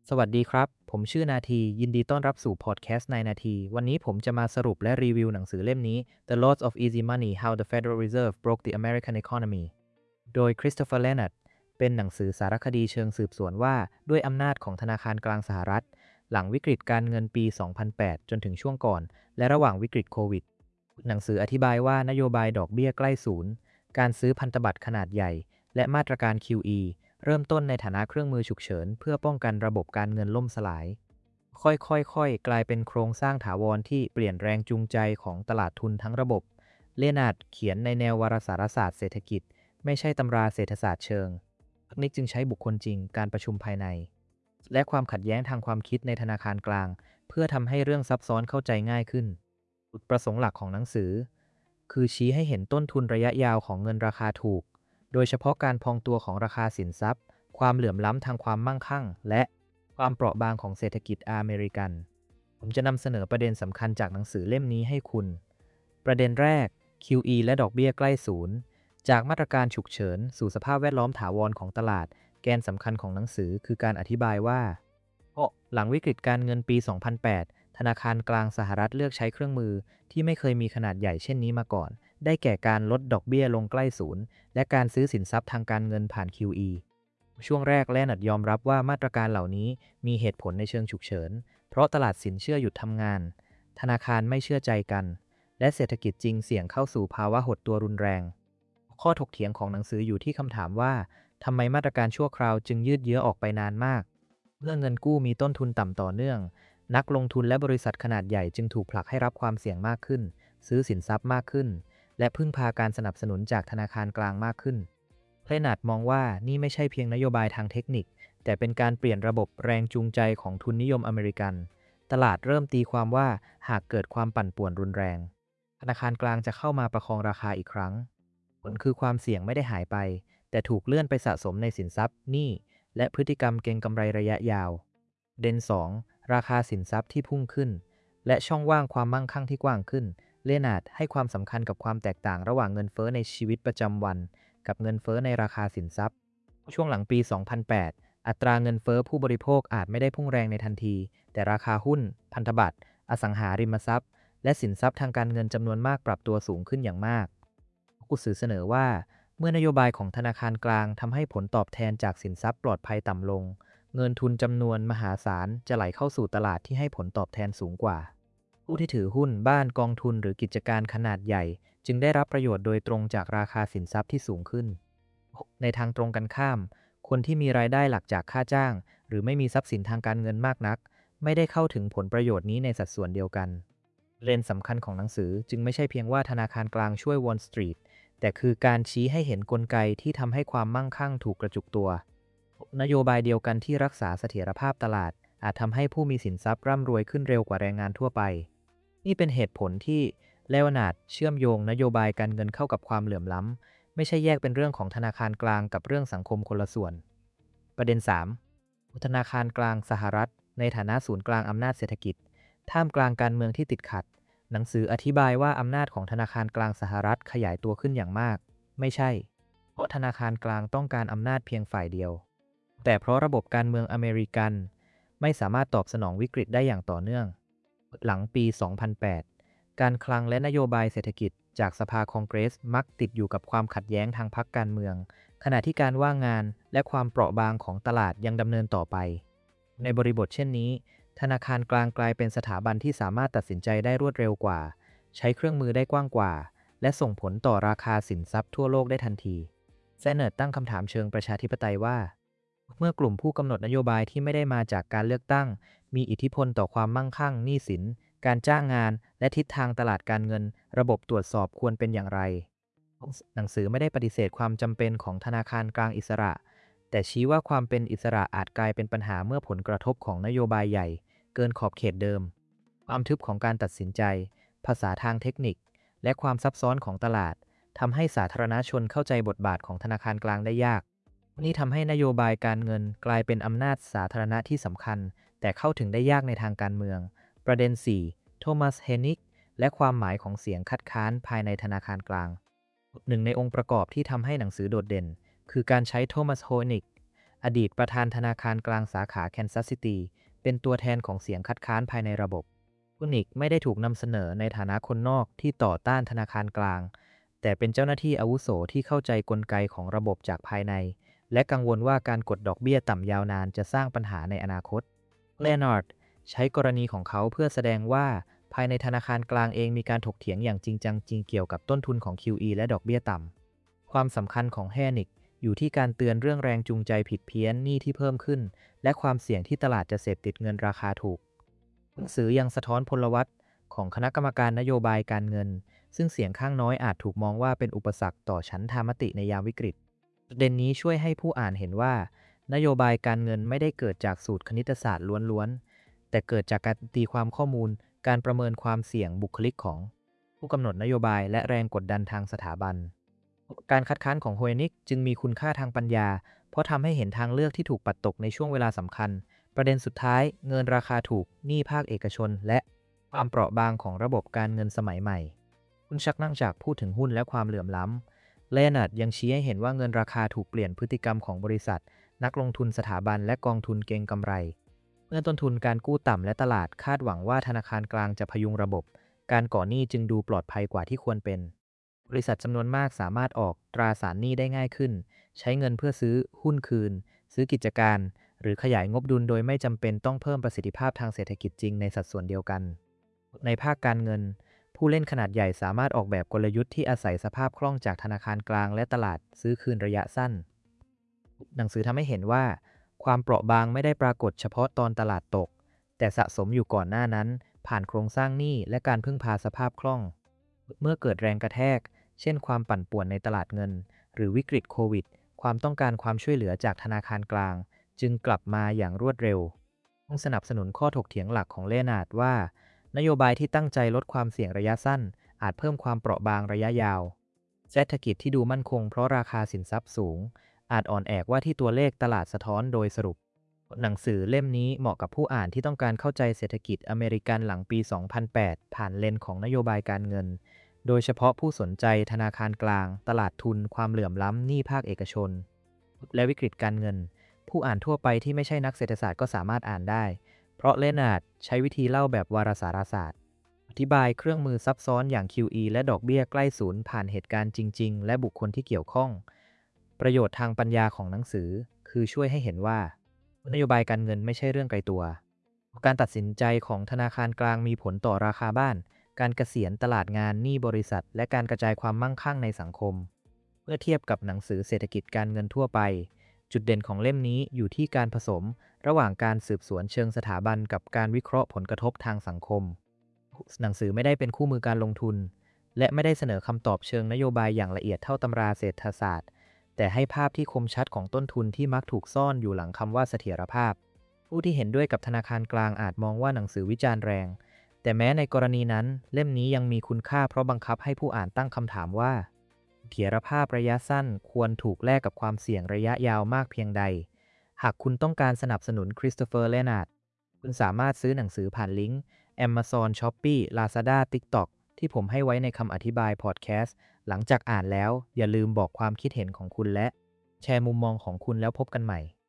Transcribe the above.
สวัสดีครับ ผมชื่อนาทียินดีต้อนรับสู่พอดแคสต์ในนาทีวันนี้ผมจะมาสรุปและรีวิวหนังสือเล่มนี้ The Laws of Easy Money How the Federal Reserve Broke the American Economy โดยคริสโตเฟอร์เลนัทเป็นหนังสือสารคดีเชิงสืบสวนว่าด้วยอำนาจของธนาคารกลางสหรัฐหลังวิกฤตการเงินปี 2008 จนถึงช่วงก่อนและระหว่างวิกฤตโควิดหนังสืออธิบายว่านโยบายดอกเบี้ยใกล้ศูนย์การซื้อพันธบัตรขนาดใหญ่และมาตรการ QEเริ่มต้นในฐานะเครื่องมือฉุกเฉินเพื่อป้องกันระบบการเงินล่มสลายค่อยๆกลายเป็นโครงสร้างถาวรที่เปลี่ยนแรงจูงใจของตลาดทุนทั้งระบบเลนาร์ดเขียนในแนววารสารศาสตร์เศรษฐกิจไม่ใช่ตำราเศรษฐศาสตร์เชิงนิกจึงใช้บุคคลจริงการประชุมภายในและความขัดแย้งทางความคิดในธนาคารกลางเพื่อทำให้เรื่องซับซ้อนเข้าใจง่ายขึ้นจุดประสงค์หลักของหนังสือคือชี้ให้เห็นต้นทุนระยะยาวของเงินราคาถูกโดยเฉพาะการพองตัวของราคาสินทรัพย์ความเหลื่อมล้ำทางความมั่งคั่งและความเปราะบางของเศรษฐกิจอเมริกันผมจะนำเสนอประเด็นสำคัญจากหนังสือเล่มนี้ให้คุณประเด็นแรก QE และดอกเบี้ยใกล้ศูนย์จากมาตรการฉุกเฉินสู่สภาพแวดล้อมถาวรของตลาดแกนสำคัญของหนังสือคือการอธิบายว่าหลังวิกฤตการเงินปี 2008 ธนาคารกลางสหรัฐเลือกใช้เครื่องมือที่ไม่เคยมีขนาดใหญ่เช่นนี้มาก่อนได้แก่การลดดอกเบี้ยลงใกล้ศูนย์และการซื้อสินทรัพย์ทางการเงินผ่าน QE ช่วงแรกแลนัดยอมรับว่ามาตรการเหล่านี้มีเหตุผลในเชิงฉุกเฉินเพราะตลาดสินเชื่อหยุดทำงานธนาคารไม่เชื่อใจกันและเศรษฐกิจจริงเสี่ยงเข้าสู่ภาวะหดตัวรุนแรงข้อถกเถียงของหนังสืออยู่ที่คำถามว่าทำไมมาตรการชั่วคราวจึงยืดเยื้อออกไปนานมากเมื่อเงินกู้มีต้นทุนต่ำต่อเนื่องนักลงทุนและบริษัทขนาดใหญ่จึงถูกผลักให้รับความเสี่ยงมากขึ้นซื้อสินทรัพย์มากขึ้นและพึ่งพาการสนับสนุนจากธนาคารกลางมากขึ้นเพลนาร์ดมองว่านี่ไม่ใช่เพียงนโยบายทางเทคนิคแต่เป็นการเปลี่ยนระบบแรงจูงใจของทุนนิยมอเมริกันตลาดเริ่มตีความว่าหากเกิดความปั่นป่วนรุนแรงธนาคารกลางจะเข้ามาประคองราคาอีกครั้งผลคือความเสี่ยงไม่ได้หายไปแต่ถูกเลื่อนไปสะสมในสินทรัพย์หนี้และพฤติกรรมเก็งกำไรระยะยาวเด่น2ราคาสินทรัพย์ที่พุ่งขึ้นและช่องว่างความมั่งคั่งที่กว้างขึ้นเลนาร์ดให้ความสำคัญกับความแตกต่างระหว่างเงินเฟ้อในชีวิตประจำวันกับเงินเฟ้อในราคาสินทรัพย์ช่วงหลังปี 2008 อัตราเงินเฟ้อผู้บริโภคอาจไม่ได้พุ่งแรงในทันทีแต่ราคาหุ้นพันธบัตรอสังหาริมทรัพย์และสินทรัพย์ทางการเงินจำนวนมากปรับตัวสูงขึ้นอย่างมากกุศือเสนอว่าเมื่อนโยบายของธนาคารกลางทำให้ผลตอบแทนจากสินทรัพย์ปลอดภัยต่ำลงเงินทุนจำนวนมหาศาลจะไหลเข้าสู่ตลาดที่ให้ผลตอบแทนสูงกว่าผู้ที่ถือหุ้นบ้านกองทุนหรือกิจการขนาดใหญ่จึงได้รับประโยชน์โดยตรงจากราคาสินทรัพย์ที่สูงขึ้นในทางตรงกันข้ามคนที่มีรายได้หลักจากค่าจ้างหรือไม่มีทรัพย์สินทางการเงินมากนักไม่ได้เข้าถึงผลประโยชน์นี้ในสัดส่วนเดียวกันเลนส์สำคัญของหนังสือจึงไม่ใช่เพียงว่าธนาคารกลางช่วยวอลล์สตรีทแต่คือการชี้ให้เห็นกลไกที่ทำให้ความมั่งคั่งถูกกระจุกตัวนโยบายเดียวกันที่รักษาเสถียรภาพตลาดอาจทำให้ผู้มีสินทรัพย์ร่ำรวยขึ้นเร็วกว่าแรงงานทั่วไปนี่เป็นเหตุผลที่เลวนาร์ดเชื่อมโยงนโยบายการเงินเข้ากับความเหลื่อมล้ำไม่ใช่แยกเป็นเรื่องของธนาคารกลางกับเรื่องสังคมคนละส่วนประเด็น3ธนาคารกลางสหรัฐในฐานะศูนย์กลางอำนาจเศรษฐกิจท่ามกลางการเมืองที่ติดขัดหนังสืออธิบายว่าอำนาจของธนาคารกลางสหรัฐขยายตัวขึ้นอย่างมากไม่ใช่เพราะธนาคารกลางต้องการอำนาจเพียงฝ่ายเดียวแต่เพราะระบบการเมืองอเมริกันไม่สามารถตอบสนองวิกฤตได้อย่างต่อเนื่องหลังปี 2008 การคลังและนโยบายเศรษฐกิจจากสภาคองเกรสมักติดอยู่กับความขัดแย้งทางพรรคการเมืองขณะที่การว่างงานและความเปราะบางของตลาดยังดำเนินต่อไปในบริบทเช่นนี้ธนาคารกลางกลายเป็นสถาบันที่สามารถตัดสินใจได้รวดเร็วกว่าใช้เครื่องมือได้กว้างกว่าและส่งผลต่อราคาสินทรัพย์ทั่วโลกได้ทันทีแซนเนิร์ดตั้งคำถามเชิงประชาธิปไตยว่าเมื่อกลุ่มผู้กำหนดนโยบายที่ไม่ได้มาจากการเลือกตั้งมีอิทธิพลต่อความมั่งคั่งหนี้สินการจ้างงานและทิศทางตลาดการเงินระบบตรวจสอบควรเป็นอย่างไรหนังสือไม่ได้ปฏิเสธความจำเป็นของธนาคารกลางอิสระแต่ชี้ว่าความเป็นอิสระอาจกลายเป็นปัญหาเมื่อผลกระทบของนโยบายใหญ่เกินขอบเขตเดิมความทึบของการตัดสินใจภาษาทางเทคนิคและความซับซ้อนของตลาดทำให้สาธารณชนเข้าใจบทบาทของธนาคารกลางได้ยากนี่ทำให้นโยบายการเงินกลายเป็นอำนาจสาธารณะที่สำคัญแต่เข้าถึงได้ยากในทางการเมืองประเด็น4โทมัสเฮนิกและความหมายของเสียงคัดค้านภายในธนาคารกลางหนึ่งในองค์ประกอบที่ทำให้หนังสือโดดเด่นคือการใช้โทมัสโฮนิกอดีตประธานธนาคารกลางสาขาแคนซัสซิตี้เป็นตัวแทนของเสียงคัดค้านภายในระบบคุณนิกไม่ได้ถูกนำเสนอในฐานะคนนอกที่ต่อต้านธนาคารกลางแต่เป็นเจ้าหน้าที่อาวุโสที่เข้าใจกลไกของระบบจากภายในและกังวลว่าการกดดอกเบี้ยต่ำยาวนานจะสร้างปัญหาในอนาคตเลนาร์ดใช้กรณีของเขาเพื่อแสดงว่าภายในธนาคารกลางเองมีการถกเถียงอย่างจริงจังจริงเกี่ยวกับต้นทุนของ QE และดอกเบี้ยต่ำความสำคัญของแฮนิกอยู่ที่การเตือนเรื่องแรงจูงใจผิดเพี้ยนหนี้ที่เพิ่มขึ้นและความเสี่ยงที่ตลาดจะเสพติดเงินราคาถูกหนังสือยังสะท้อนพลวัตของคณะกรรมการนโยบายการเงินซึ่งเสียงข้างน้อยอาจถูกมองว่าเป็นอุปสรรคต่อฉันทามติในยามวิกฤตประเด็นนี้ช่วยให้ผู้อ่านเห็นว่านโยบายการเงินไม่ได้เกิดจากสูตรคณิตศาสตร์ล้วนๆแต่เกิดจากการตีความข้อมูลการประเมินความเสี่ยงบุคลิกของผู้กำหนดนโยบายและแรงกดดันทางสถาบันการคัดค้านของโฮเอนิกจึงมีคุณค่าทางปัญญาเพราะทำให้เห็นทางเลือกที่ถูกปัดตกในช่วงเวลาสำคัญประเด็นสุดท้ายเงินราคาถูกหนี้ภาคเอกชนและความเปราะบางของระบบการเงินสมัยใหม่คุณชักนั่งจากพูดถึงหุ้นและความเหลื่อมล้ำเลนาร์ดยังชี้ให้เห็นว่าเงินราคาถูกเปลี่ยนพฤติกรรมของบริษัทนักลงทุนสถาบันและกองทุนเก็งกำไรเมื่อต้นทุนการกู้ต่ำและตลาดคาดหวังว่าธนาคารกลางจะพยุงระบบการก่อหนี้จึงดูปลอดภัยกว่าที่ควรเป็นบริษัทจำนวนมากสามารถออกตราสารหนี้ได้ง่ายขึ้นใช้เงินเพื่อซื้อหุ้นคืนซื้อกิจการหรือขยายงบดุลโดยไม่จำเป็นต้องเพิ่มประสิทธิภาพทางเศรษฐกิจจริงในสัดส่วนเดียวกันในภาคการเงินผู้เล่นขนาดใหญ่สามารถออกแบบกลยุทธ์ที่อาศัยสภาพคล่องจากธนาคารกลางและตลาดซื้อคืนระยะสั้นหนังสือทำให้เห็นว่าความเปราะบางไม่ได้ปรากฏเฉพาะตอนตลาดตกแต่สะสมอยู่ก่อนหน้านั้นผ่านโครงสร้างหนี้และการพึ่งพาสภาพคล่องเมื่อเกิดแรงกระแทกเช่นความปั่นป่วนในตลาดเงินหรือวิกฤตโควิดความต้องการความช่วยเหลือจากธนาคารกลางจึงกลับมาอย่างรวดเร็วต้องสนับสนุนข้อถกเถียงหลักของเลนาร์ดว่านโยบายที่ตั้งใจลดความเสี่ยงระยะสั้นอาจเพิ่มความเปราะบางระยะยาวเศรษฐกิจที่ดูมั่นคงเพราะราคาสินทรัพย์สูงอาจอ่อนแอว่าที่ตัวเลขตลาดสะท้อนโดยสรุปหนังสือเล่มนี้เหมาะกับผู้อ่านที่ต้องการเข้าใจเศรษฐกิจอเมริกันหลังปี 2008 ผ่านเลนส์ของนโยบายการเงินโดยเฉพาะผู้สนใจธนาคารกลางตลาดทุนความเหลื่อมล้ำหนี้ภาคเอกชนและวิกฤตการเงินผู้อ่านทั่วไปที่ไม่ใช่นักเศรษฐศาสตร์ก็สามารถอ่านได้เพราะเลนาร์ดใช้วิธีเล่าแบบวารสารศาสตร์อธิบายเครื่องมือซับซ้อนอย่าง QE และดอกเบี้ยใกล้ศูนย์ผ่านเหตุการณ์จริงๆและบุคคลที่เกี่ยวข้องประโยชน์ทางปัญญาของหนังสือคือช่วยให้เห็นว่านโยบายการเงินไม่ใช่เรื่องไกลตัวการตัดสินใจของธนาคารกลางมีผลต่อราคาบ้านการเกษียณตลาดงานหนี้บริษัทและการกระจายความมั่งคั่งในสังคมเมื่อเทียบกับหนังสือเศรษฐกิจการเงินทั่วไปจุดเด่นของเล่มนี้อยู่ที่การผสมระหว่างการสืบสวนเชิงสถาบันกับการวิเคราะห์ผลกระทบทางสังคมหนังสือไม่ได้เป็นคู่มือการลงทุนและไม่ได้เสนอคำตอบเชิงนโยบายอย่างละเอียดเท่าตำราเศรษฐศาสตร์แต่ให้ภาพที่คมชัดของต้นทุนที่มักถูกซ่อนอยู่หลังคำว่าเสถียรภาพผู้ที่เห็นด้วยกับธนาคารกลางอาจมองว่าหนังสือวิจารณ์แรงแต่แม้ในกรณีนั้นเล่มนี้ยังมีคุณค่าเพราะบังคับให้ผู้อ่านตั้งคำถามว่าเสถียรภาพระยะสั้นควรถูกแลกกับความเสี่ยงระยะยาวมากเพียงใดหากคุณต้องการสนับสนุนคริสโตเฟอร์เลนาร์ดคุณสามารถซื้อหนังสือผ่านลิงก์ Amazon Shopee Lazada TikTok ที่ผมให้ไว้ในคำอธิบายพอดแคสต์หลังจากอ่านแล้วอย่าลืมบอกความคิดเห็นของคุณและแชร์มุมมองของคุณแล้วพบกันใหม่